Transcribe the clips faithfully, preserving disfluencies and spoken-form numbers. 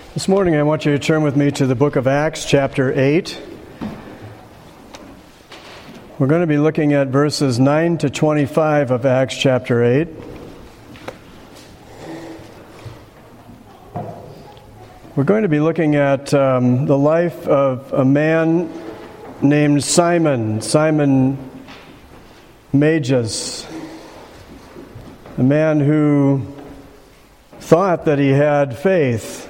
This morning I want you to turn with me to the book of Acts, chapter eight. We're going to be looking at verses nine to twenty-five of Acts chapter eight. We're going to be looking at um, the life of a man named Simon, Simon Magus, a man who thought that he had faith.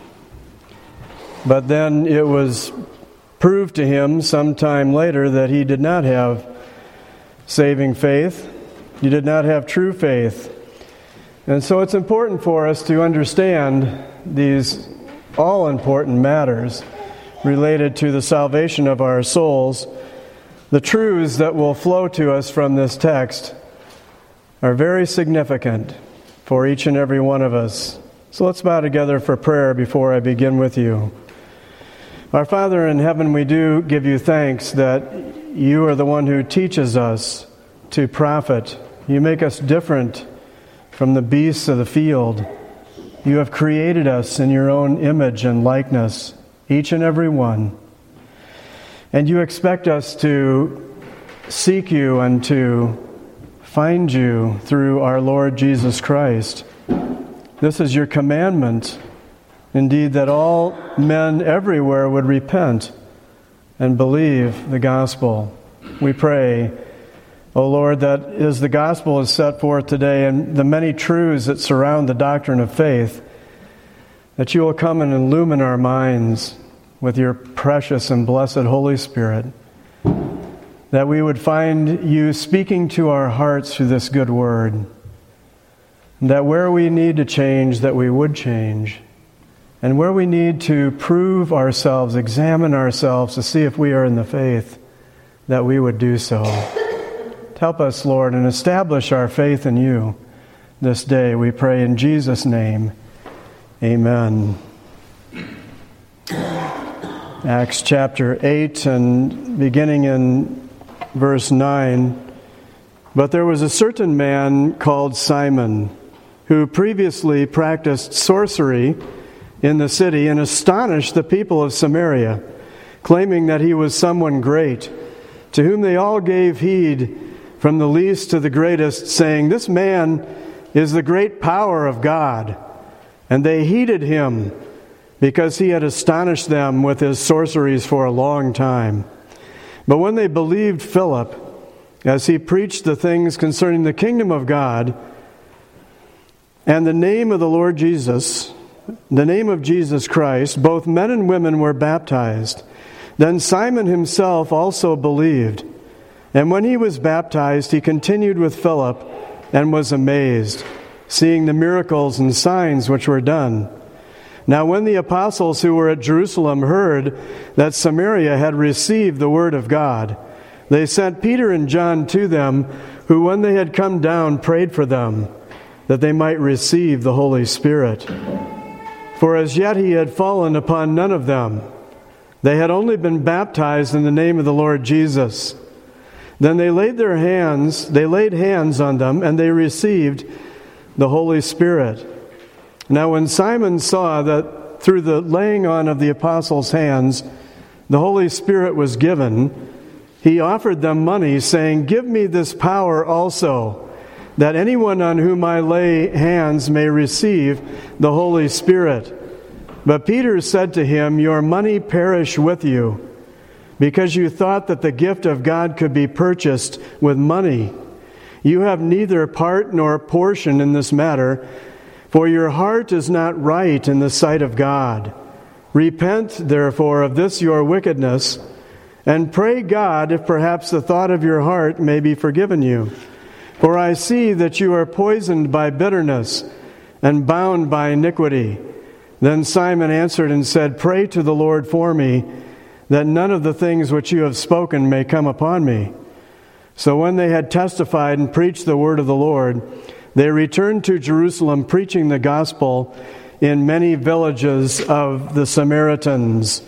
But then it was proved to him sometime later that he did not have saving faith. He did not have true faith. And so it's important for us to understand these all-important matters related to the salvation of our souls. The truths that will flow to us from this text are very significant for each and every one of us. So let's bow together for prayer before I begin with you. Our Father in heaven, we do give you thanks that you are the one who teaches us to profit. You make us different from the beasts of the field. You have created us in your own image and likeness, each and every one. And you expect us to seek you and to find you through our Lord Jesus Christ. This is your commandment. Indeed, that all men everywhere would repent and believe the gospel. We pray, O Lord, that as the gospel is set forth today and the many truths that surround the doctrine of faith, that you will come and illumine our minds with your precious and blessed Holy Spirit, that we would find you speaking to our hearts through this good word, and that where we need to change, that we would change. And where we need to prove ourselves, examine ourselves to see if we are in the faith, that we would do so. Help us, Lord, and establish our faith in you this day. We pray in Jesus' name. Amen. Acts chapter eight, and beginning in verse nine. But there was a certain man called Simon, who previously practiced sorcery in the city and astonished the people of Samaria, claiming that he was someone great, to whom they all gave heed, from the least to the greatest, saying, "This man is the great power of God." And they heeded him, because he had astonished them with his sorceries for a long time. But when they believed Philip, as he preached the things concerning the kingdom of God, and the name of the Lord Jesus, the name of Jesus Christ, both men and women were baptized. Then Simon himself also believed. And when he was baptized, he continued with Philip and was amazed, seeing the miracles and signs which were done. Now when the apostles who were at Jerusalem heard that Samaria had received the word of God, they sent Peter and John to them, who when they had come down prayed for them, that they might receive the Holy Spirit. For as yet he had fallen upon none of them. They had only been baptized in the name of the Lord Jesus. Then they laid their hands, they laid hands on them, and they received the Holy Spirit. Now when Simon saw that through the laying on of the apostles' hands, the Holy Spirit was given, he offered them money, saying, "Give me this power also, that anyone on whom I lay hands may receive the Holy Spirit." But Peter said to him, "Your money perish with you, because you thought that the gift of God could be purchased with money. You have neither part nor portion in this matter, for your heart is not right in the sight of God. Repent, therefore, of this your wickedness, and pray God if perhaps the thought of your heart may be forgiven you. For I see that you are poisoned by bitterness and bound by iniquity." Then Simon answered and said, "Pray to the Lord for me, that none of the things which you have spoken may come upon me." So when they had testified and preached the word of the Lord, they returned to Jerusalem, preaching the gospel in many villages of the Samaritans.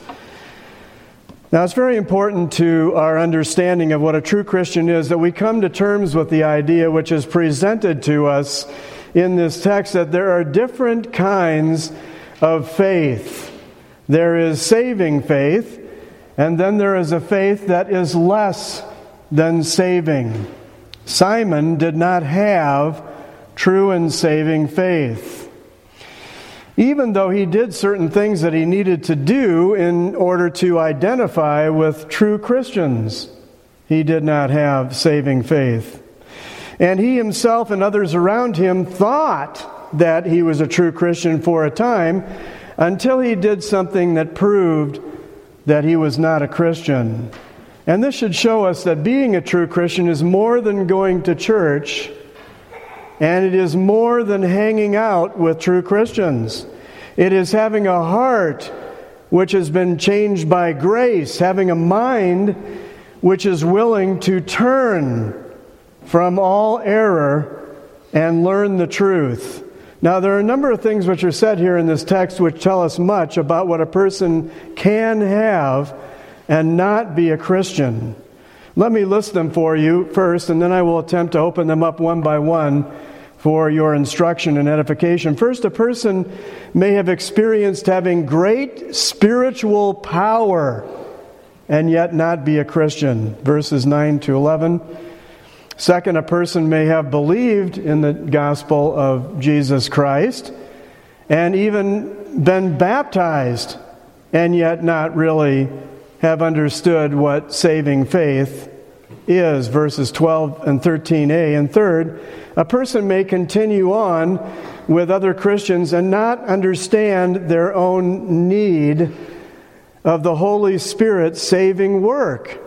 Now, it's very important to our understanding of what a true Christian is that we come to terms with the idea which is presented to us in this text, that there are different kinds of faith. There is saving faith, and then there is a faith that is less than saving. Simon did not have true and saving faith. Even though he did certain things that he needed to do in order to identify with true Christians, he did not have saving faith. And he himself and others around him thought that he was a true Christian for a time, until he did something that proved that he was not a Christian. And this should show us that being a true Christian is more than going to church, and it is more than hanging out with true Christians. It is having a heart which has been changed by grace, having a mind which is willing to turn from all error and learn the truth. Now, there are a number of things which are said here in this text which tell us much about what a person can have and not be a Christian. Let me list them for you first, and then I will attempt to open them up one by one for your instruction and edification. First, a person may have experienced having great spiritual power and yet not be a Christian. Verses nine to eleven. Second, a person may have believed in the gospel of Jesus Christ and even been baptized and yet not really have understood what saving faith is. Verses twelve and thirteen a. And third, a person may continue on with other Christians and not understand their own need of the Holy Spirit's saving work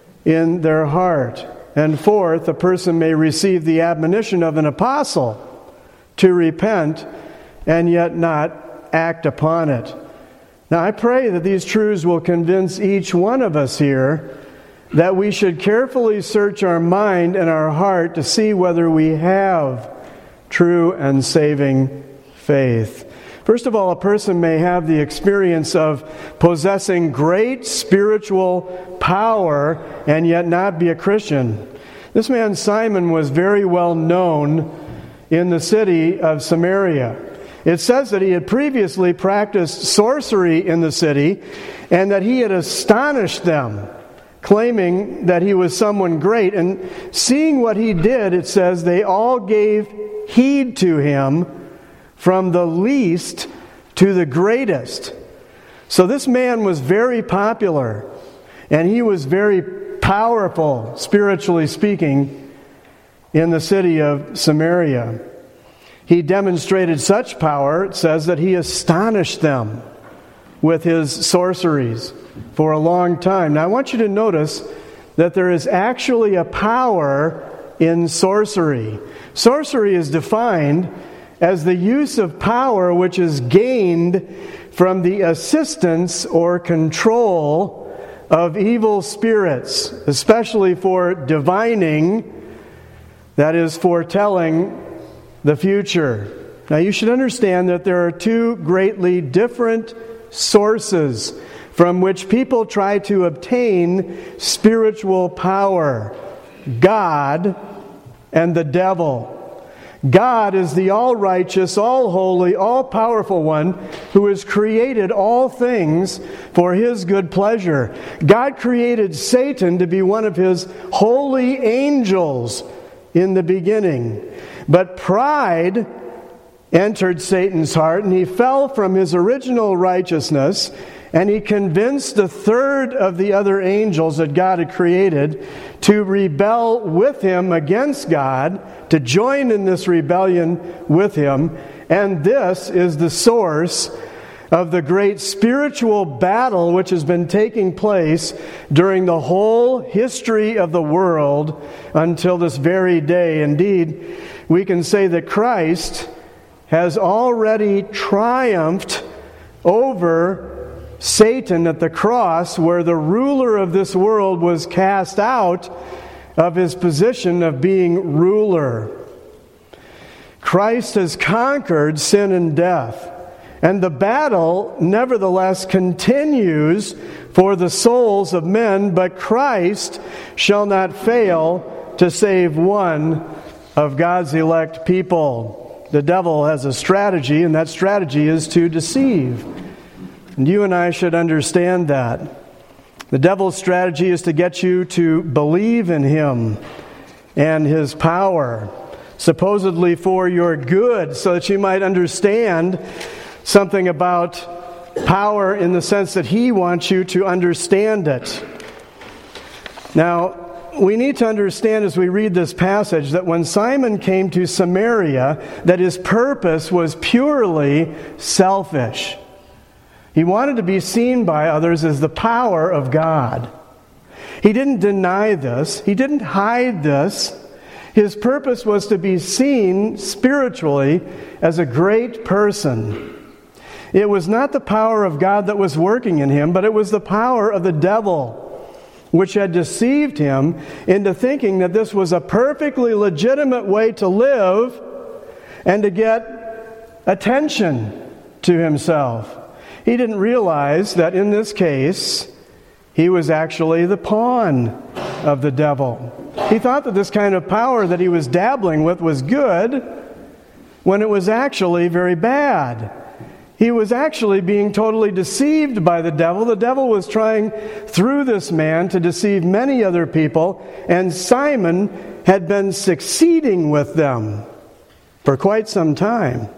in their heart. And fourth, a person may receive the admonition of an apostle to repent and yet not act upon it. Now, I pray that these truths will convince each one of us here that we should carefully search our mind and our heart to see whether we have true and saving faith. First of all, a person may have the experience of possessing great spiritual power and yet not be a Christian. This man Simon was very well known in the city of Samaria. It says that he had previously practiced sorcery in the city and that he had astonished them, claiming that he was someone great. And seeing what he did, it says they all gave heed to him, from the least to the greatest. So this man was very popular, and he was very powerful, spiritually speaking, in the city of Samaria. He demonstrated such power, it says, that he astonished them with his sorceries for a long time. Now I want you to notice that there is actually a power in sorcery. Sorcery is defined as the use of power which is gained from the assistance or control of evil spirits, especially for divining, that is, foretelling the future. Now you should understand that there are two greatly different sources from which people try to obtain spiritual power: God and the devil. God is the all-righteous, all-holy, all-powerful one who has created all things for His good pleasure. God created Satan to be one of His holy angels in the beginning. But pride entered Satan's heart, and he fell from his original righteousness, and he convinced a third of the other angels that God had created to rebel with him against God, to join in this rebellion with him. And this is the source of the great spiritual battle which has been taking place during the whole history of the world until this very day. Indeed, we can say that Christ has already triumphed over Satan at the cross, where the ruler of this world was cast out of his position of being ruler. Christ has conquered sin and death, and the battle nevertheless continues for the souls of men, but Christ shall not fail to save one of God's elect people. The devil has a strategy, and that strategy is to deceive. And you and I should understand that. The devil's strategy is to get you to believe in him and his power, supposedly for your good, so that you might understand something about power in the sense that he wants you to understand it. Now, we need to understand as we read this passage that when Simon came to Samaria, that his purpose was purely selfish. He wanted to be seen by others as the power of God. He didn't deny this. He didn't hide this. His purpose was to be seen spiritually as a great person. It was not the power of God that was working in him, but it was the power of the devil, which had deceived him into thinking that this was a perfectly legitimate way to live and to get attention to himself. He didn't realize that in this case, he was actually the pawn of the devil. He thought that this kind of power that he was dabbling with was good when it was actually very bad. He was actually being totally deceived by the devil. The devil was trying through this man to deceive many other people, and Simon had been succeeding with them for quite some time.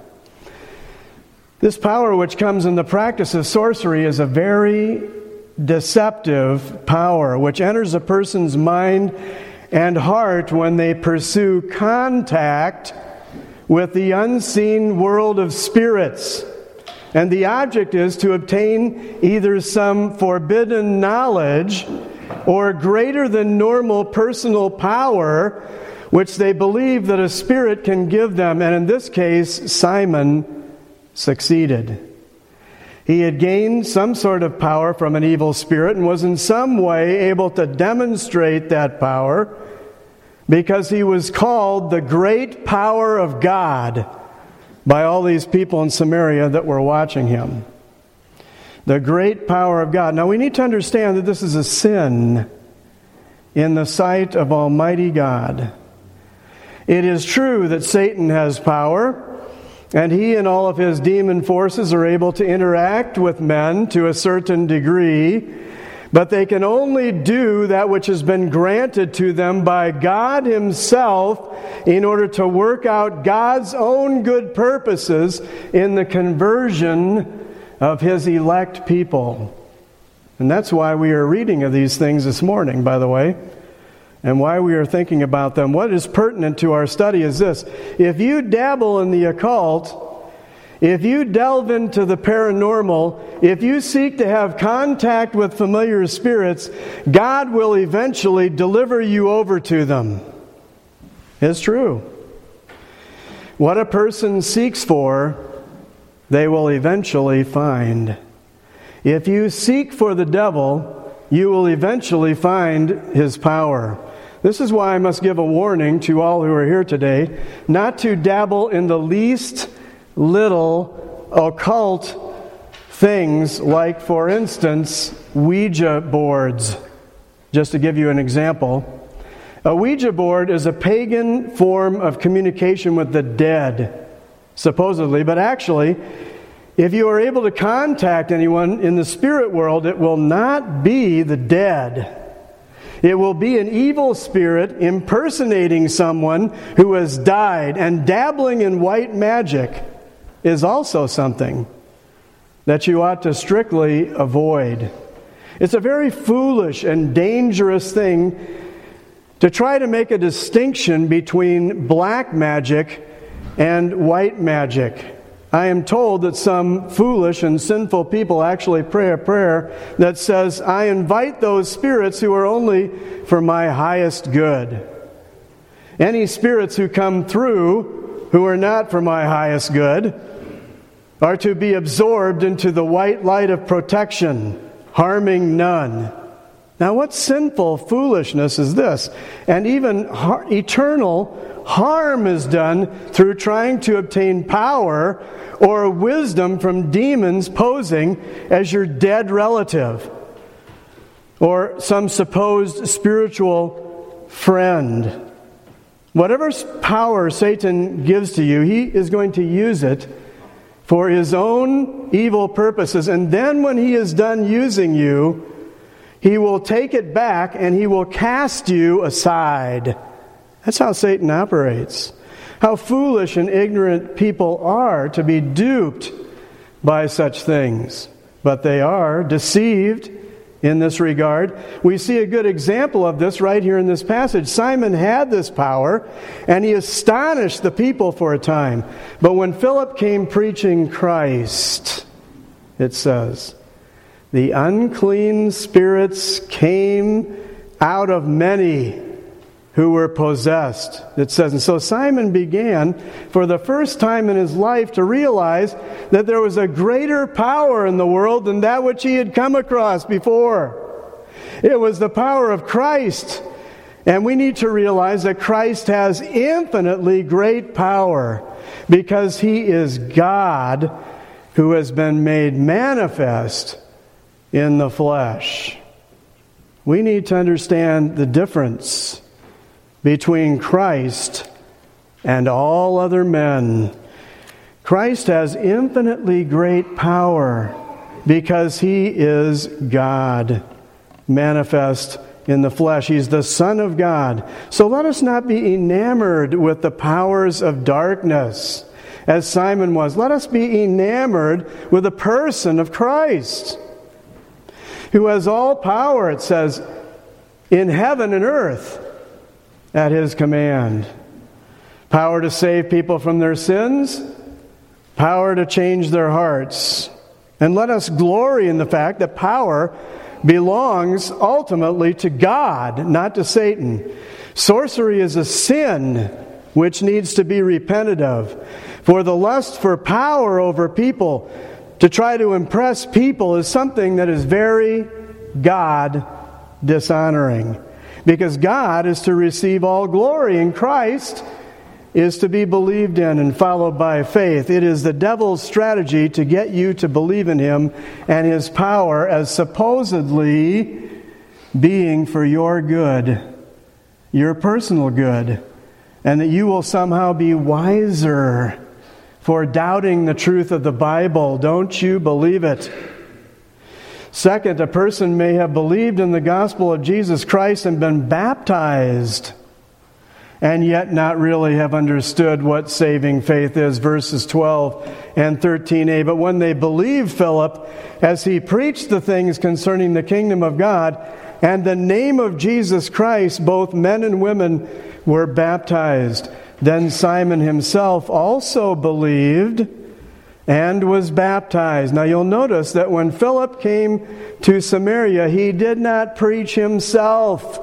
This power which comes in the practice of sorcery is a very deceptive power which enters a person's mind and heart when they pursue contact with the unseen world of spirits. And the object is to obtain either some forbidden knowledge or greater than normal personal power which they believe that a spirit can give them. And in this case, Simon succeeded. He had gained some sort of power from an evil spirit and was in some way able to demonstrate that power because he was called the great power of God by all these people in Samaria that were watching him. The great power of God. Now we need to understand that this is a sin in the sight of Almighty God. It is true that Satan has power, and he and all of his demon forces are able to interact with men to a certain degree, but they can only do that which has been granted to them by God himself in order to work out God's own good purposes in the conversion of his elect people. And that's why we are reading of these things this morning, by the way, and why we are thinking about them. What is pertinent to our study is this: if you dabble in the occult, if you delve into the paranormal, if you seek to have contact with familiar spirits, God will eventually deliver you over to them. It's true. What a person seeks for, they will eventually find. If you seek for the devil, you will eventually find his power. This is why I must give a warning to all who are here today, not to dabble in the least little occult things like, for instance, Ouija boards. Just to give you an example, a Ouija board is a pagan form of communication with the dead, supposedly, but actually, if you are able to contact anyone in the spirit world, it will not be the dead. It will be an evil spirit impersonating someone who has died, and dabbling in white magic is also something that you ought to strictly avoid. It's a very foolish and dangerous thing to try to make a distinction between black magic and white magic. I am told that some foolish and sinful people actually pray a prayer that says, "I invite those spirits who are only for my highest good." Any spirits who come through who are not for my highest good are to be absorbed into the white light of protection, harming none. Now, what sinful foolishness is this? And even har- eternal harm is done through trying to obtain power or wisdom from demons posing as your dead relative or some supposed spiritual friend. Whatever power Satan gives to you, he is going to use it for his own evil purposes. And then when he is done using you, he will take it back and he will cast you aside. That's how Satan operates. How foolish and ignorant people are to be duped by such things. But they are deceived in this regard. We see a good example of this right here in this passage. Simon had this power, and he astonished the people for a time. But when Philip came preaching Christ, it says, the unclean spirits came out of many who were possessed, it says. And so Simon began, for the first time in his life, to realize that there was a greater power in the world than that which he had come across before. It was the power of Christ. And we need to realize that Christ has infinitely great power because he is God who has been made manifest in the flesh. We need to understand the difference between Christ and all other men. Christ has infinitely great power because he is God, manifest in the flesh. He's the Son of God. So let us not be enamored with the powers of darkness, as Simon was. Let us be enamored with the person of Christ, who has all power, it says, in heaven and earth, at his command. Power to save people from their sins, power to change their hearts. And let us glory in the fact that power belongs ultimately to God, not to Satan. Sorcery is a sin which needs to be repented of. For the lust for power over people, to try to impress people, is something that is very God dishonoring. Because God is to receive all glory, and Christ is to be believed in and followed by faith. It is the devil's strategy to get you to believe in him and his power as supposedly being for your good, your personal good, and that you will somehow be wiser for doubting the truth of the Bible. Don't you believe it? Second, a person may have believed in the gospel of Jesus Christ and been baptized, and yet not really have understood what saving faith is, verses twelve and thirteen a. But when they believed Philip as he preached the things concerning the kingdom of God and the name of Jesus Christ, both men and women were baptized. Then Simon himself also believed and was baptized. Now you'll notice that when Philip came to Samaria, he did not preach himself.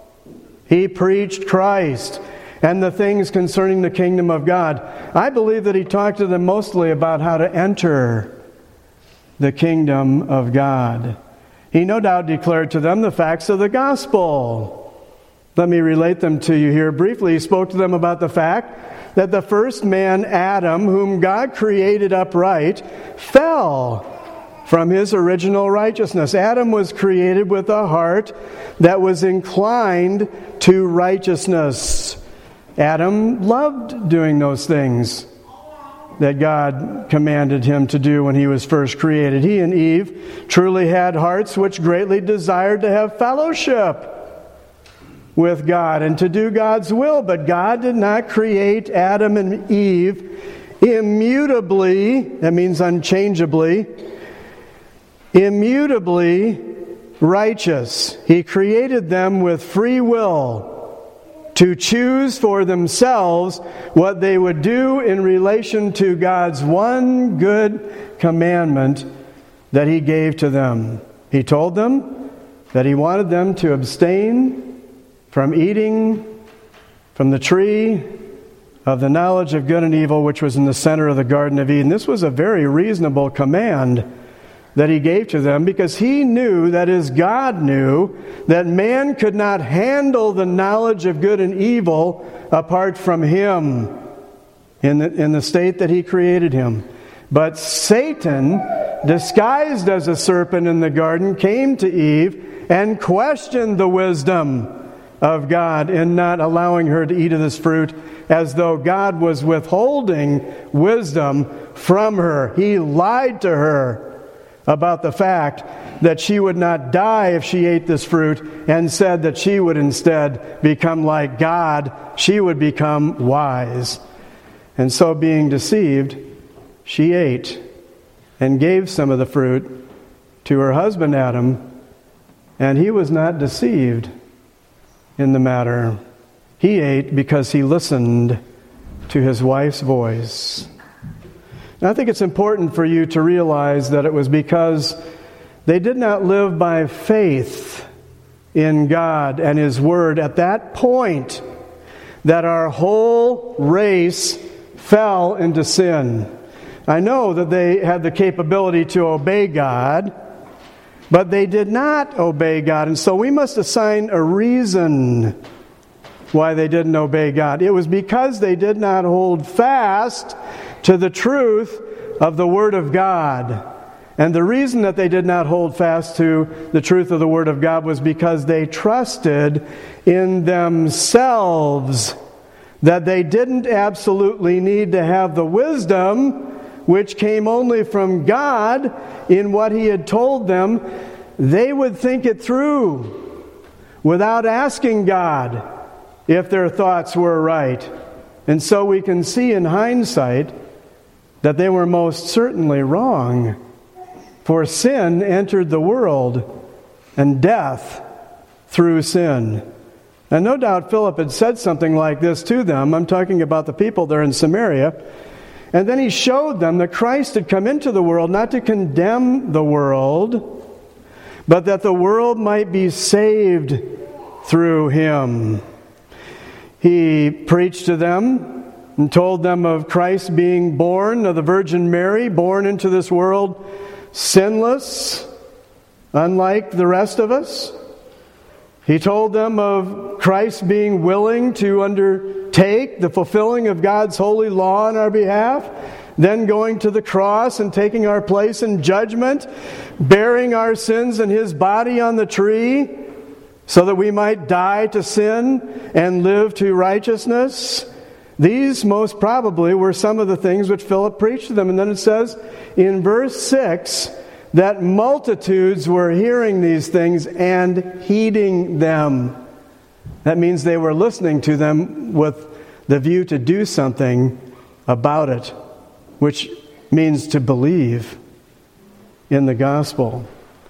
He preached Christ and the things concerning the kingdom of God. I believe that he talked to them mostly about how to enter the kingdom of God. He no doubt declared to them the facts of the gospel. Let me relate them to you here briefly. He spoke to them about the fact that the first man, Adam, whom God created upright, fell from his original righteousness. Adam was created with a heart that was inclined to righteousness. Adam loved doing those things that God commanded him to do when he was first created. He and Eve truly had hearts which greatly desired to have fellowship with God and to do God's will. But God did not create Adam and Eve immutably, that means unchangeably, immutably righteous. He created them with free will to choose for themselves what they would do in relation to God's one good commandment that He gave to them. He told them that He wanted them to abstain from eating from the tree of the knowledge of good and evil, which was in the center of the Garden of Eden. This was a very reasonable command that He gave to them, because He knew, that is, God knew, that man could not handle the knowledge of good and evil apart from Him in the, in the state that He created him. But Satan, disguised as a serpent in the garden, came to Eve and questioned the wisdom of God in not allowing her to eat of this fruit, as though God was withholding wisdom from her. He lied to her about the fact that she would not die if she ate this fruit, and said that she would instead become like God. She would become wise. And so, being deceived, she ate and gave some of the fruit to her husband Adam, and he was not deceived in the matter. He ate because he listened to his wife's voice. And I think it's important for you to realize that it was because they did not live by faith in God and His Word at that point that our whole race fell into sin. I know that they had the capability to obey God, but they did not obey God. And so we must assign a reason why they didn't obey God. It was because they did not hold fast to the truth of the Word of God. And the reason that they did not hold fast to the truth of the Word of God was because they trusted in themselves, that they didn't absolutely need to have the wisdom which came only from God in what He had told them. They would think it through without asking God if their thoughts were right. And so we can see in hindsight that they were most certainly wrong. For sin entered the world, and death through sin. And no doubt Philip had said something like this to them. I'm talking about the people there in Samaria. And then he showed them that Christ had come into the world not to condemn the world, but that the world might be saved through Him. He preached to them and told them of Christ being born of the Virgin Mary, born into this world sinless, unlike the rest of us. He told them of Christ being willing to undertake the fulfilling of God's holy law on our behalf, then going to the cross and taking our place in judgment, bearing our sins in His body on the tree, so that we might die to sin and live to righteousness. These most probably were some of the things which Philip preached to them. And then it says in verse six that multitudes were hearing these things and heeding them. That means they were listening to them with the view to do something about it, which means to believe in the gospel.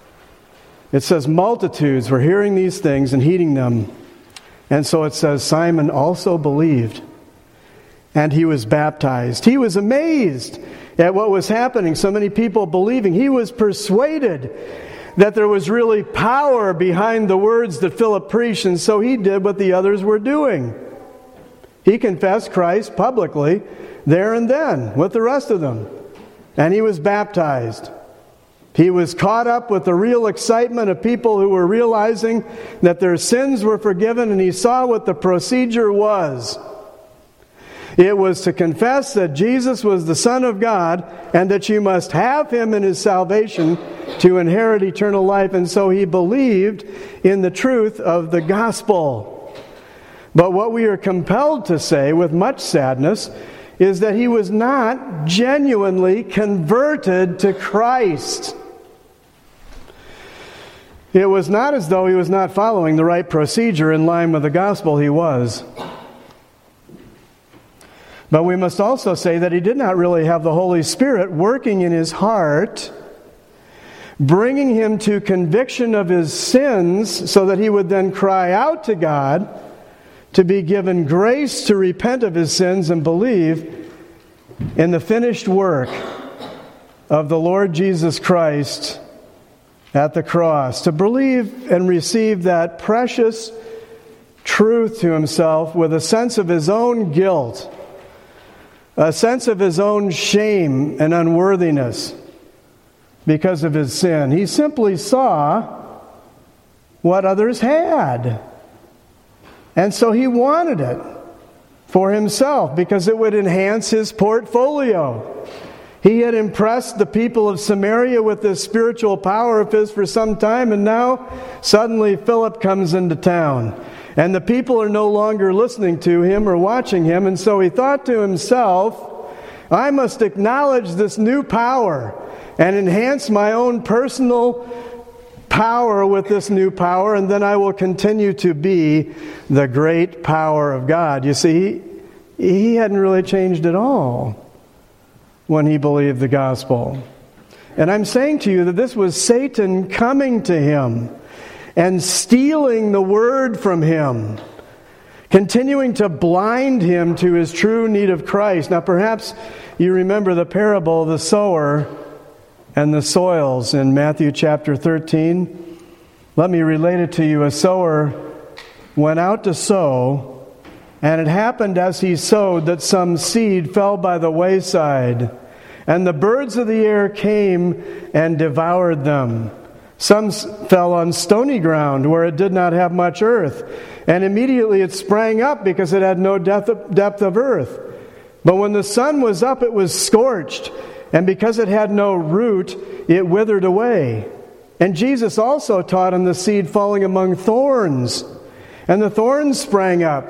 It says multitudes were hearing these things and heeding them. And so it says Simon also believed, and he was baptized. He was amazed at what was happening. So many people believing. He was persuaded that there was really power behind the words that Philip preached, and so he did what the others were doing. He confessed Christ publicly there and then with the rest of them. And he was baptized. He was caught up with the real excitement of people who were realizing that their sins were forgiven, and he saw what the procedure was. It was to confess that Jesus was the Son of God and that you must have Him in His salvation to inherit eternal life. And so he believed in the truth of the gospel. But what we are compelled to say with much sadness is that he was not genuinely converted to Christ. It was not as though he was not following the right procedure in line with the gospel. He was. But we must also say that he did not really have the Holy Spirit working in his heart, bringing him to conviction of his sins so that he would then cry out to God to be given grace to repent of his sins and believe in the finished work of the Lord Jesus Christ at the cross, to believe and receive that precious truth to himself with a sense of his own guilt, a sense of his own shame and unworthiness because of his sin. He simply saw what others had. And so he wanted it for himself because it would enhance his portfolio. He had impressed the people of Samaria with this spiritual power of his for some time, and now suddenly Philip comes into town. And the people are no longer listening to him or watching him. And so he thought to himself, I must acknowledge this new power and enhance my own personal power with this new power, and then I will continue to be the great power of God. You see, he, he hadn't really changed at all when he believed the gospel. And I'm saying to you that this was Satan coming to him and stealing the word from him, continuing to blind him to his true need of Christ. Now perhaps you remember the parable of the sower and the soils in Matthew chapter thirteen. Let me relate it to you. A sower went out to sow, and it happened as he sowed that some seed fell by the wayside, and the birds of the air came and devoured them. Some fell on stony ground where it did not have much earth, and immediately it sprang up because it had no depth depth of earth. But when the sun was up, it was scorched, and because it had no root, it withered away. And Jesus also taught on the seed falling among thorns. And the thorns sprang up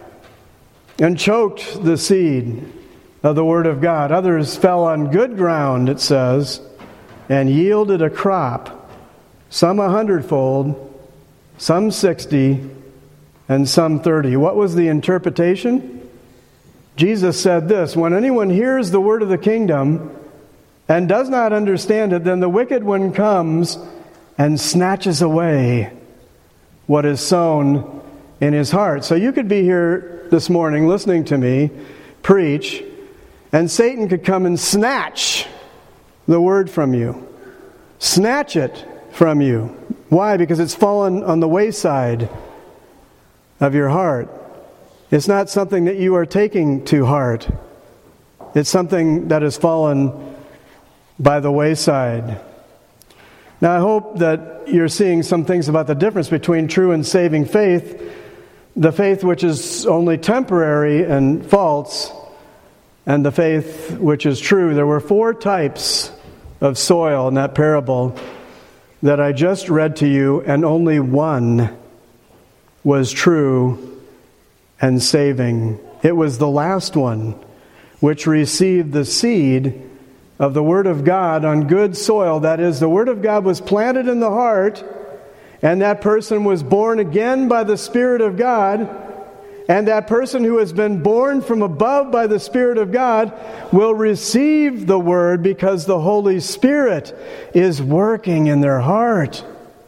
and choked the seed of the Word of God. Others fell on good ground, it says, and yielded a crop, some a hundredfold, some sixty, and some thirty. What was the interpretation? Jesus said this, when anyone hears the word of the kingdom and does not understand it, then the wicked one comes and snatches away what is sown in his heart. So you could be here this morning listening to me preach, and Satan could come and snatch the word from you. Snatch it from you. Why? Because it's fallen on the wayside of your heart. It's not something that you are taking to heart. It's something that has fallen by the wayside. Now, I hope that you're seeing some things about the difference between true and saving faith, the faith which is only temporary and false, and the faith which is true. There were four types of soil in that parable that I just read to you, and only one was true and saving. It was the last one, which received the seed of the Word of God on good soil. That is, the Word of God was planted in the heart, and that person was born again by the Spirit of God. And that person who has been born from above by the Spirit of God will receive the Word because the Holy Spirit is working in their heart,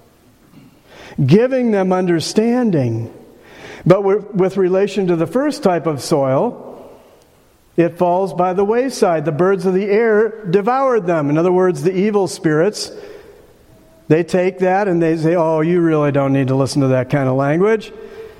giving them understanding. But with relation to the first type of soil, it falls by the wayside. The birds of the air devoured them. In other words, the evil spirits, they take that and they say, oh, you really don't need to listen to that kind of language.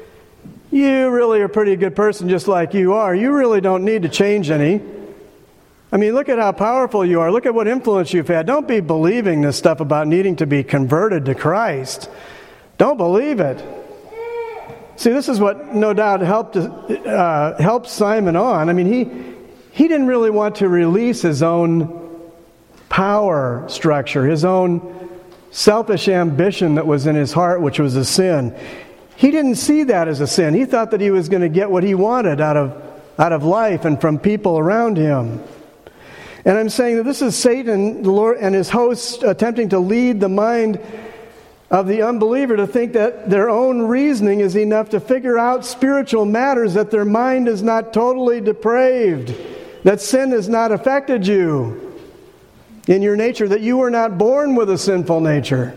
You really are a pretty good person just like you are. You really don't need to change any. I mean, look at how powerful you are. Look at what influence you've had. Don't be believing this stuff about needing to be converted to Christ. Don't believe it. See, this is what no doubt helped uh, helped Simon on. I mean, he he didn't really want to release his own power structure, his own selfish ambition that was in his heart, which was a sin. He didn't see that as a sin. He thought that he was going to get what he wanted out of out of life and from people around him. And I'm saying that this is Satan, the Lord, and his hosts attempting to lead the mind of the unbeliever to think that their own reasoning is enough to figure out spiritual matters, that their mind is not totally depraved, that sin has not affected you in your nature, that you were not born with a sinful nature,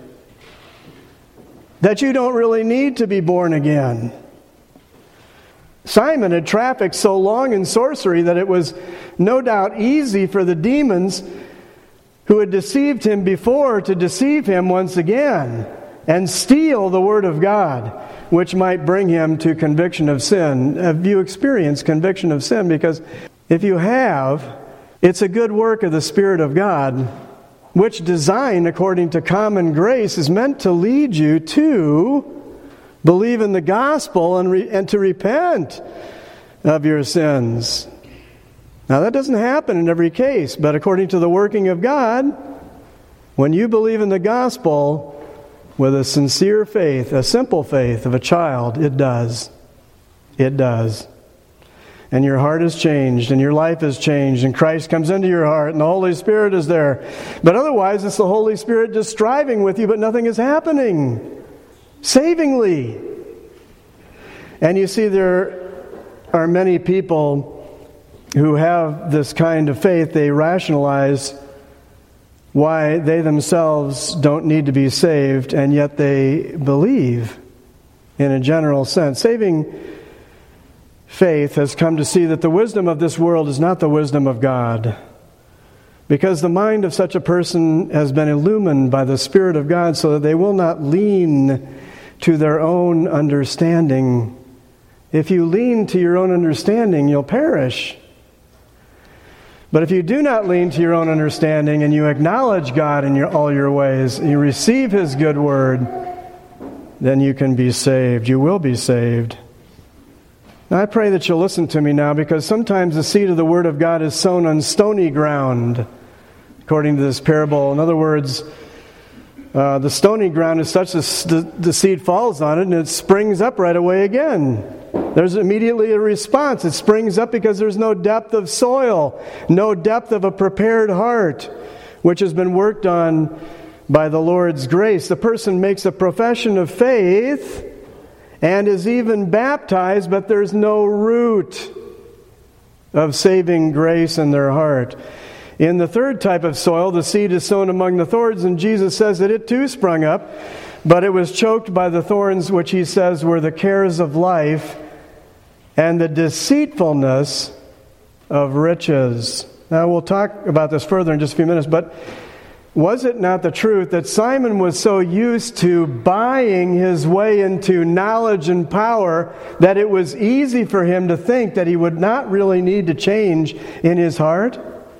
that you don't really need to be born again. Simon had trafficked so long in sorcery that it was no doubt easy for the demons who had deceived him before to deceive him once again and steal the Word of God, which might bring him to conviction of sin. Have you experienced conviction of sin? Because if you have, it's a good work of the Spirit of God, which designed according to common grace is meant to lead you to believe in the gospel and, re- and to repent of your sins. Now that doesn't happen in every case, but according to the working of God, when you believe in the gospel, with a sincere faith, a simple faith of a child, it does. It does. And your heart is changed, and your life is changed, and Christ comes into your heart, and the Holy Spirit is there. But otherwise, it's the Holy Spirit just striving with you, but nothing is happening savingly. And you see, there are many people who have this kind of faith. They rationalize why they themselves don't need to be saved, and yet they believe in a general sense. Saving faith has come to see that the wisdom of this world is not the wisdom of God, because the mind of such a person has been illumined by the Spirit of God so that they will not lean to their own understanding. If you lean to your own understanding, you'll perish. But if you do not lean to your own understanding and you acknowledge God in your, all your ways, and you receive His good word, then you can be saved. You will be saved. Now, I pray that you'll listen to me now, because sometimes the seed of the Word of God is sown on stony ground, according to this parable. In other words, uh, the stony ground is such that the, the seed falls on it and it springs up right away again. There's immediately a response. It springs up because there's no depth of soil, no depth of a prepared heart, which has been worked on by the Lord's grace. The person makes a profession of faith and is even baptized, but there's no root of saving grace in their heart. In the third type of soil, the seed is sown among the thorns, and Jesus says that it too sprung up, but it was choked by the thorns, which He says were the cares of life and the deceitfulness of riches. Now, we'll talk about this further in just a few minutes, but was it not the truth that Simon was so used to buying his way into knowledge and power that it was easy for him to think that he would not really need to change in his heart?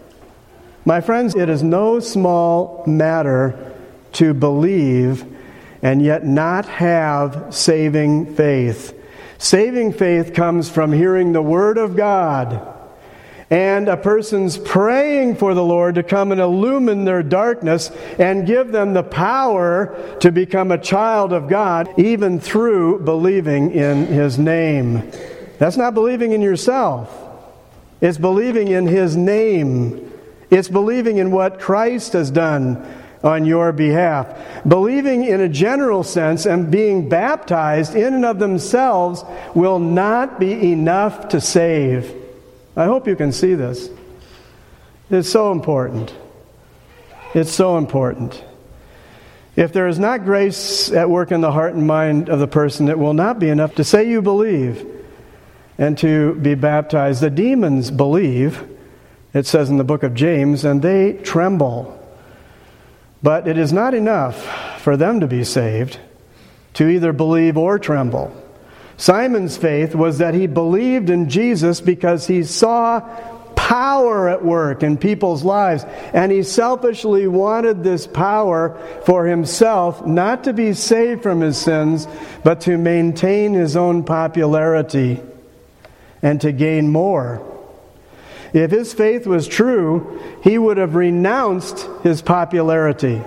My friends, it is no small matter to believe and yet not have saving faith. Saving faith comes from hearing the Word of God and a person's praying for the Lord to come and illumine their darkness and give them the power to become a child of God, even through believing in His name. That's not believing in yourself. It's believing in His name. It's believing in what Christ has done on your behalf. Believing in a general sense and being baptized in and of themselves will not be enough to save. I hope you can see this. It's so important. It's so important. If there is not grace at work in the heart and mind of the person, it will not be enough to say you believe and to be baptized. The demons believe, it says in the book of James, and they tremble. But it is not enough for them to be saved, to either believe or tremble. Simon's faith was that he believed in Jesus because he saw power at work in people's lives, and he selfishly wanted this power for himself, not to be saved from his sins, but to maintain his own popularity and to gain more. If his faith was true, he would have renounced his popularity,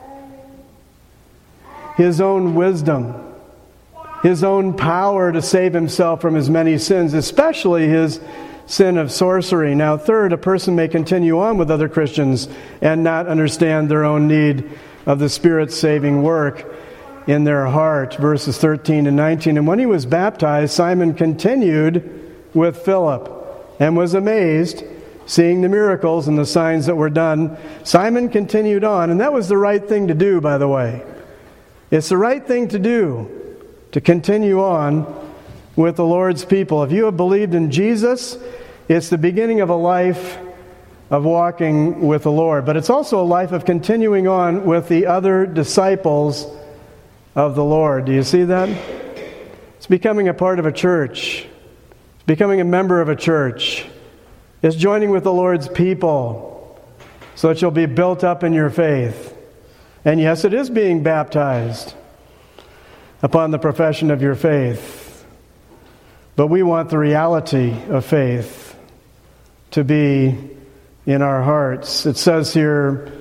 his own wisdom, his own power to save himself from his many sins, especially his sin of sorcery. Now, third, a person may continue on with other Christians and not understand their own need of the Spirit's saving work in their heart. Verses thirteen and nineteen. And when he was baptized, Simon continued with Philip and was amazed, seeing the miracles and the signs that were done. Simon continued on, and that was the right thing to do, by the way. It's the right thing to do, to continue on with the Lord's people. If you have believed in Jesus, it's the beginning of a life of walking with the Lord. But it's also a life of continuing on with the other disciples of the Lord. Do you see that? It's becoming a part of a church. It's becoming a member of a church. It's joining with the Lord's people so that you'll be built up in your faith. And yes, it is being baptized upon the profession of your faith. But we want the reality of faith to be in our hearts. It says here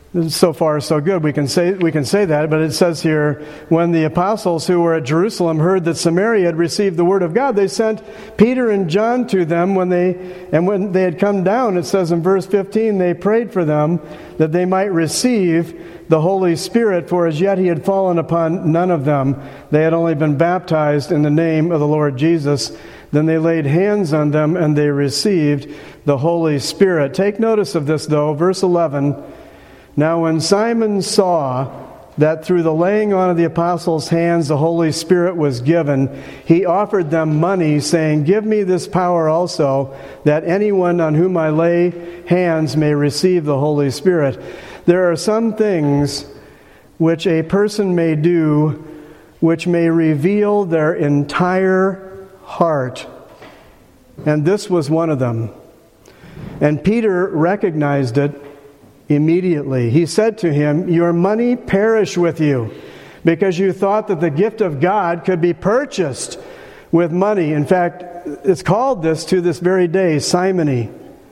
So far, so good. We can say we can say that, but it says here, when the apostles who were at Jerusalem heard that Samaria had received the word of God, they sent Peter and John to them. When they and when they had come down, it says in verse fifteen, they prayed for them that they might receive the Holy Spirit, for as yet he had fallen upon none of them. They had only been baptized in the name of the Lord Jesus. Then they laid hands on them, and they received the Holy Spirit. Take notice of this, though. Verse eleven. Now when Simon saw that through the laying on of the apostles' hands the Holy Spirit was given, he offered them money, saying, "Give me this power also, that anyone on whom I lay hands may receive the Holy Spirit." There are some things which a person may do which may reveal their entire heart. And this was one of them. And Peter recognized it immediately. He said to him, "Your money perish with you, because you thought that the gift of God could be purchased with money." In fact, it's called this to this very day, simony.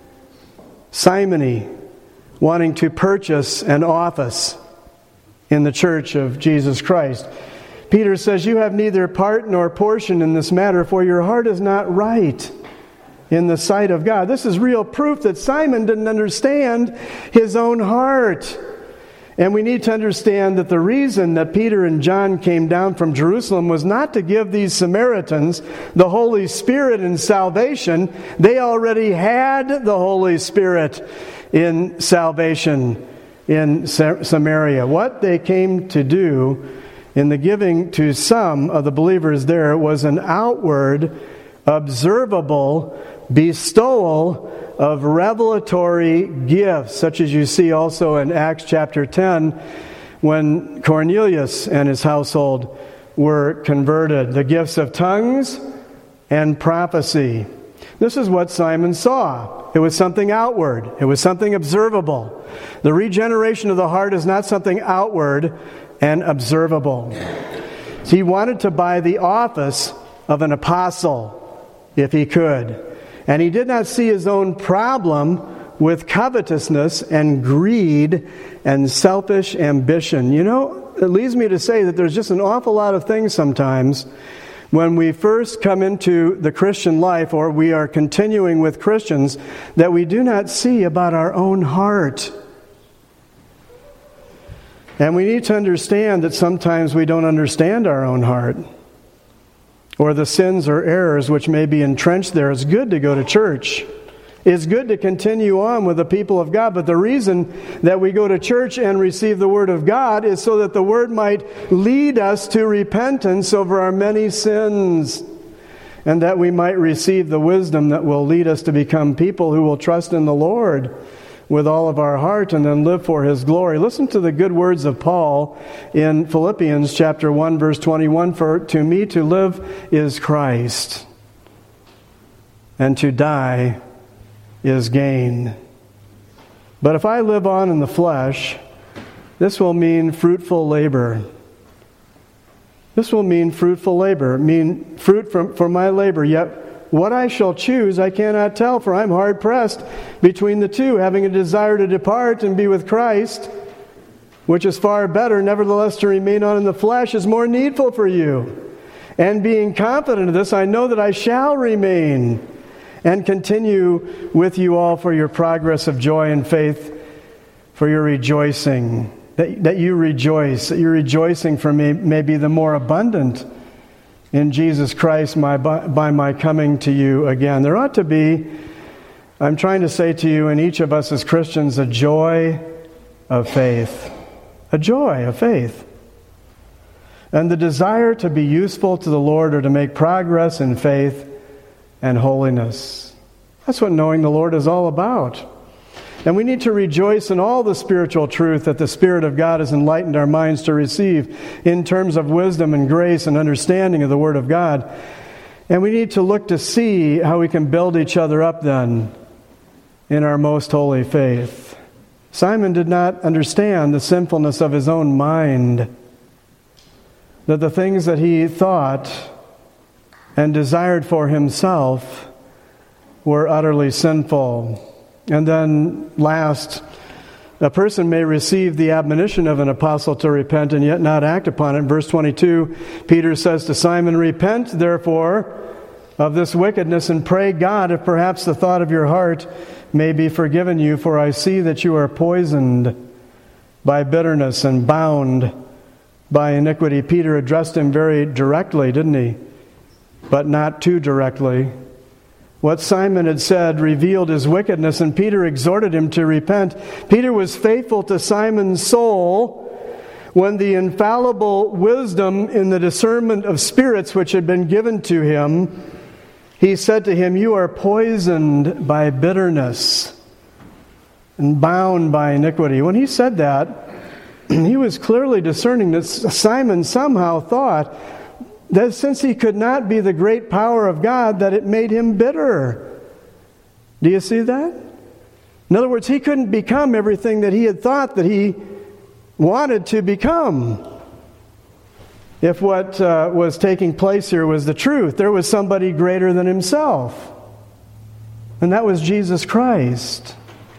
Simony, wanting to purchase an office in the church of Jesus Christ. Peter says, "You have neither part nor portion in this matter, for your heart is not right in the sight of God." This is real proof that Simon didn't understand his own heart. And we need to understand that the reason that Peter and John came down from Jerusalem was not to give these Samaritans the Holy Spirit in salvation. They already had the Holy Spirit in salvation in Samaria. What they came to do in the giving to some of the believers there was an outward, observable bestowal of revelatory gifts, such as you see also in Acts chapter ten, when Cornelius and his household were converted. The gifts of tongues and prophecy. This is what Simon saw. It was something outward. It was something observable. The regeneration of the heart is not something outward and observable. He wanted to buy the office of an apostle, if he could. And he did not see his own problem with covetousness and greed and selfish ambition. You know, it leads me to say that there's just an awful lot of things sometimes when we first come into the Christian life, or we are continuing with Christians, that we do not see about our own heart. And we need to understand that sometimes we don't understand our own heart, or the sins or errors which may be entrenched there. It's good to go to church. It's good to continue on with the people of God. But the reason that we go to church and receive the Word of God is so that the Word might lead us to repentance over our many sins, and that we might receive the wisdom that will lead us to become people who will trust in the Lord with all of our heart and then live for His glory. Listen to the good words of Paul in Philippians chapter one, verse twenty-one. "For to me to live is Christ, and to die is gain. But if I live on in the flesh, this will mean fruitful labor." This will mean fruitful labor, mean fruit from, for my labor. Yet what I shall choose I cannot tell, for I'm hard pressed between the two, having a desire to depart and be with Christ, which is far better. Nevertheless, to remain on in the flesh is more needful for you. And being confident of this, I know that I shall remain and continue with you all for your progress of joy and faith, for your rejoicing, that, that you rejoice, that your rejoicing for me may be the more abundant in Jesus Christ my, by my coming to you again. There ought to be, I'm trying to say to you, in each of us as Christians, a joy of faith. A joy of faith. And the desire to be useful to the Lord, or to make progress in faith and holiness. That's what knowing the Lord is all about. And we need to rejoice in all the spiritual truth that the Spirit of God has enlightened our minds to receive in terms of wisdom and grace and understanding of the Word of God. And we need to look to see how we can build each other up then in our most holy faith. Simon did not understand the sinfulness of his own mind, that the things that he thought and desired for himself were utterly sinful. And then last, A person may receive the admonition of an apostle to repent and yet not act upon it. In verse twenty-two, Peter says to Simon, "Repent, therefore, of this wickedness, and pray God if perhaps the thought of your heart may be forgiven you, for I see that you are poisoned by bitterness and bound by iniquity." Peter addressed him very directly, didn't he? But not too directly. What Simon had said revealed his wickedness, and Peter exhorted him to repent. Peter was faithful to Simon's soul when the infallible wisdom in the discernment of spirits which had been given to him, he said to him, "You are poisoned by bitterness and bound by iniquity." When he said that, he was clearly discerning that Simon somehow thought that since he could not be the great power of God, that it made him bitter. Do you see that? In other words, he couldn't become everything that he had thought that he wanted to become. If what uh, was taking place here was the truth, there was somebody greater than himself. And that was Jesus Christ,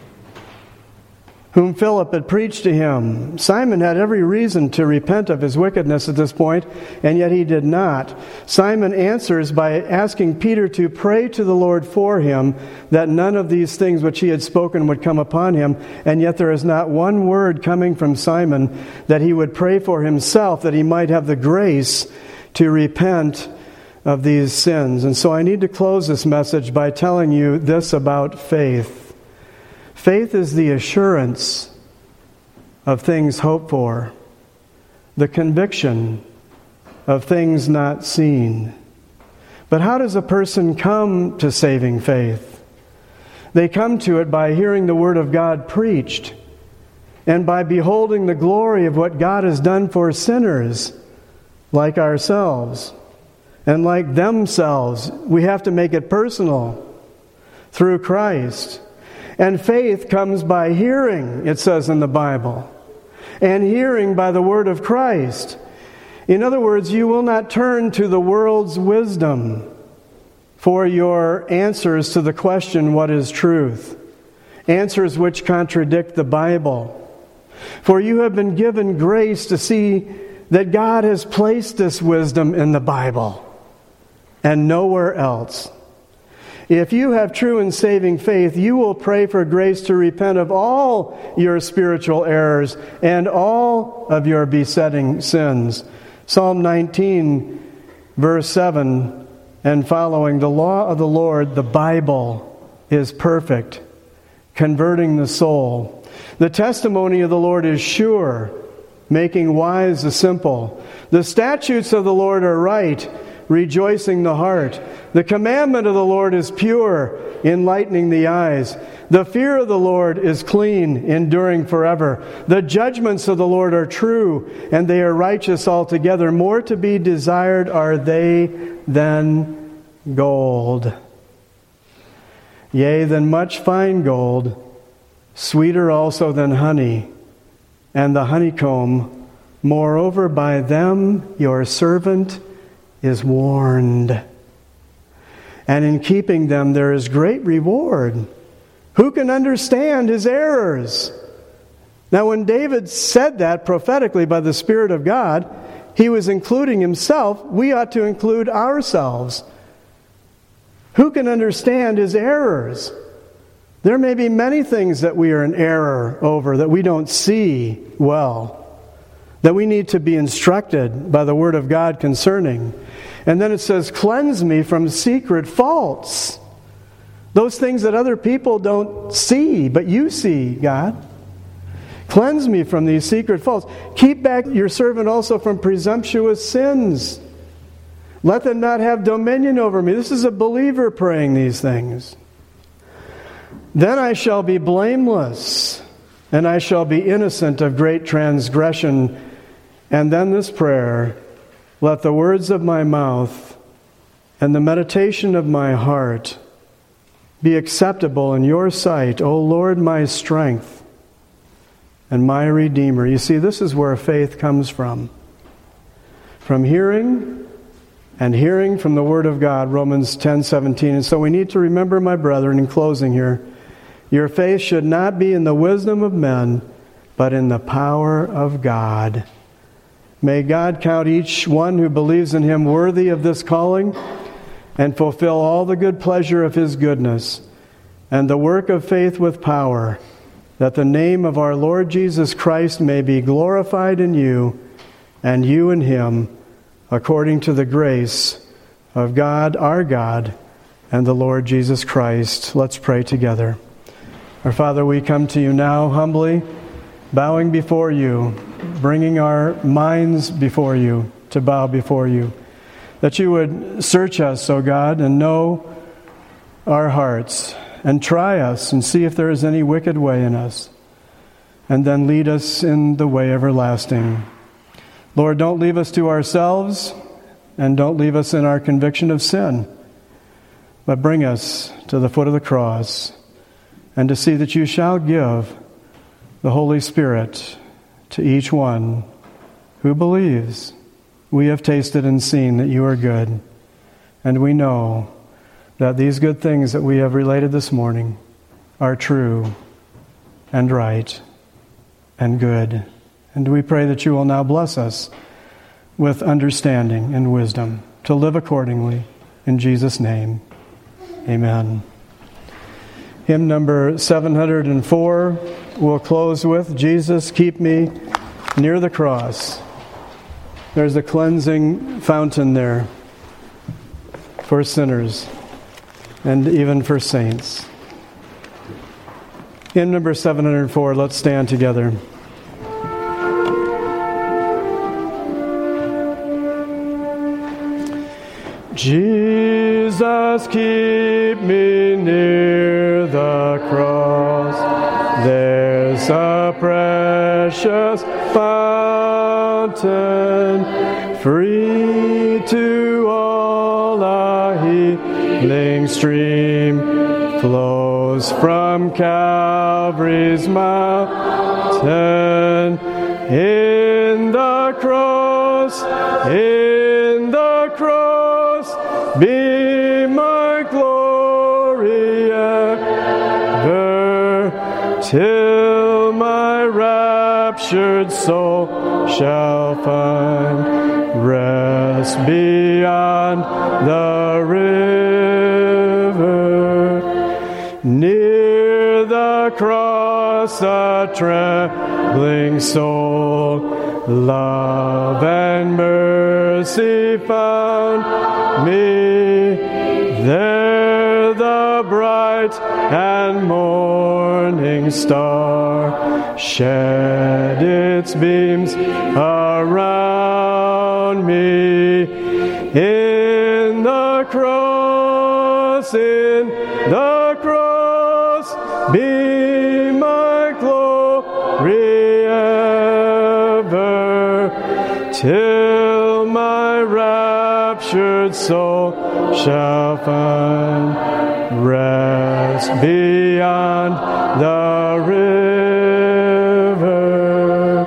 whom Philip had preached to him. Simon had every reason to repent of his wickedness at this point, and yet he did not. Simon answers by asking Peter to pray to the Lord for him, that none of these things which he had spoken would come upon him, and yet there is not one word coming from Simon that he would pray for himself, that he might have the grace to repent of these sins. And so I need to close this message by telling you this about faith. Faith is the assurance of things hoped for, the conviction of things not seen. But how does a person come to saving faith? They come to it by hearing the Word of God preached and by beholding the glory of what God has done for sinners like ourselves and like themselves. We have to make it personal through Christ. And faith comes by hearing, it says in the Bible, and hearing by the word of Christ. In other words, you will not turn to the world's wisdom for your answers to the question, what is truth? Answers which contradict the Bible. For you have been given grace to see that God has placed this wisdom in the Bible and nowhere else. If you have true and saving faith, you will pray for grace to repent of all your spiritual errors and all of your besetting sins. Psalm nineteen, verse seven and following, "The law of the Lord, the Bible, is perfect, converting the soul. The testimony of the Lord is sure, making wise the simple. The statutes of the Lord are right, rejoicing the heart. The commandment of the Lord is pure, enlightening the eyes. The fear of the Lord is clean, enduring forever. The judgments of the Lord are true, and they are righteous altogether. More to be desired are they than gold. Yea, than much fine gold, sweeter also than honey, and the honeycomb. Moreover, by them your servant is warned. And in keeping them there is great reward. Who can understand his errors?" Now when David said that prophetically by the Spirit of God, he was including himself. We ought to include ourselves. Who can understand his errors? There may be many things that we are in error over, that we don't see well, that we need to be instructed by the Word of God concerning. And then it says, "Cleanse me from secret faults." Those things that other people don't see, but you see, God. Cleanse me from these secret faults. Keep back your servant also from presumptuous sins. Let them not have dominion over me. This is a believer praying these things. Then I shall be blameless, and I shall be innocent of great transgression. And then this prayer, "Let the words of my mouth and the meditation of my heart be acceptable in your sight, O Lord, my strength and my Redeemer." You see, this is where faith comes from. From hearing, and hearing from the Word of God, Romans ten seventeen. And so we need to remember, my brethren, in closing here, Your faith should not be in the wisdom of men, but in the power of God. May God count each one who believes in Him worthy of this calling and fulfill all the good pleasure of His goodness and the work of faith with power, that the name of our Lord Jesus Christ may be glorified in you and you in Him, according to the grace of God, our God, and the Lord Jesus Christ. Let's pray together. Our Father, we come to you now humbly, bowing before you, bringing our minds before you to bow before you, that you would search us, O God, and know our hearts, and try us and see if there is any wicked way in us, and then lead us in the way everlasting. Lord, don't leave us to ourselves, and don't leave us in our conviction of sin, but bring us to the foot of the cross, and to see that you shall give the Holy Spirit to each one who believes. We have tasted and seen that you are good, and we know that these good things that we have related this morning are true and right and good. And we pray that you will now bless us with understanding and wisdom to live accordingly. In Jesus' name, amen. Hymn number seven hundred four, we'll close with, Jesus, Keep Me Near the Cross. There's a cleansing fountain there for sinners and even for saints. Hymn number seven hundred four, let's stand together. Jesus, keep me near the cross. There's a precious fountain, free to all, a healing stream flows from Calvary's mountain. In the cross, in the cross, be my glory ever, till my raptured soul shall find rest beyond the river. Near the cross a trembling soul, love and mercy found me. There the bright and morning star shed its beams around me. In the cross, in the cross, be my glory ever, till my raptured soul shall find rest beyond the river.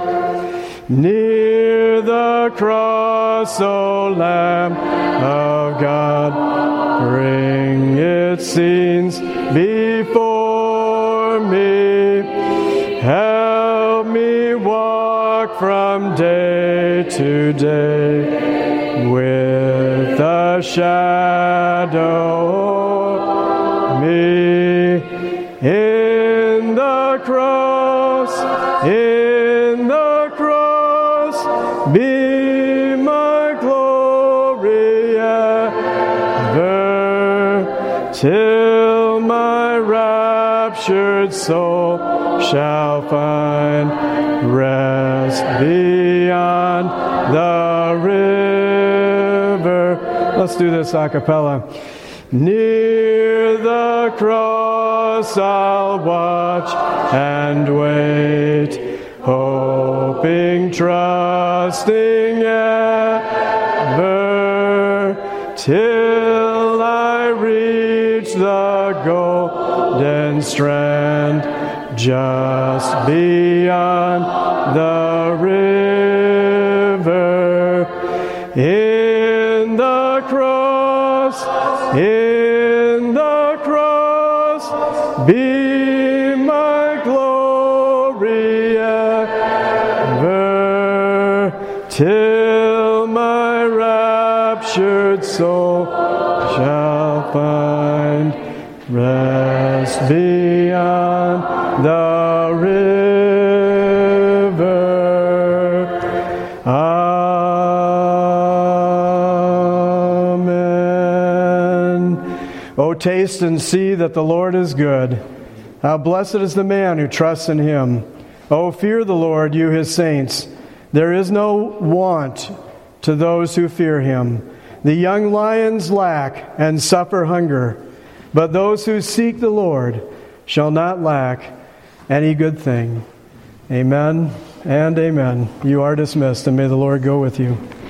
Near the cross, O Lamb of God, bring its scenes before me. Help me walk from day to day with the shadow of me. In the cross, in the cross, be my glory ever, till my raptured soul shall find rest beyond the river. Let's do this a cappella. Near the cross I'll watch and wait, hoping, trusting ever, till I reach the golden strand just beyond the river. In the cross, in the cross, be till my raptured soul shall find rest beyond the river. Amen. O taste and see that the Lord is good. How blessed is the man who trusts in him. O fear the Lord, you his saints. There is no want to those who fear him. The young lions lack and suffer hunger, but those who seek the Lord shall not lack any good thing. Amen and amen. You are dismissed, and may the Lord go with you.